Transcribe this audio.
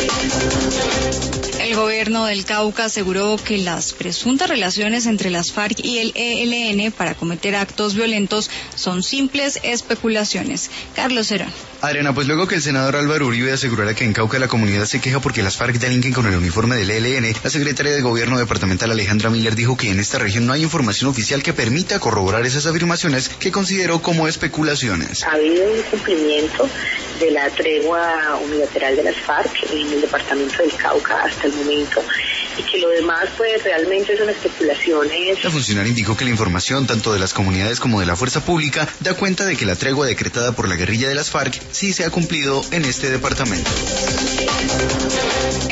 El gobierno del Cauca aseguró que las presuntas relaciones entre las FARC y el ELN para cometer actos violentos son simples especulaciones. Carlos Herón. Adriana, pues luego que el senador Álvaro Uribe asegurara que en Cauca la comunidad se queja porque las FARC delinquen con el uniforme del ELN, la secretaria de Gobierno departamental Alejandra Miller dijo que en esta región no hay información oficial que permita corroborar esas afirmaciones que consideró como especulaciones. Ha habido un cumplimiento de la tregua unilateral de las FARC en el departamento del Cauca hasta el momento, y que lo demás pues realmente son especulaciones. La funcionaria indicó que la información tanto de las comunidades como de la fuerza pública da cuenta de que la tregua decretada por la guerrilla de las FARC sí se ha cumplido en este departamento.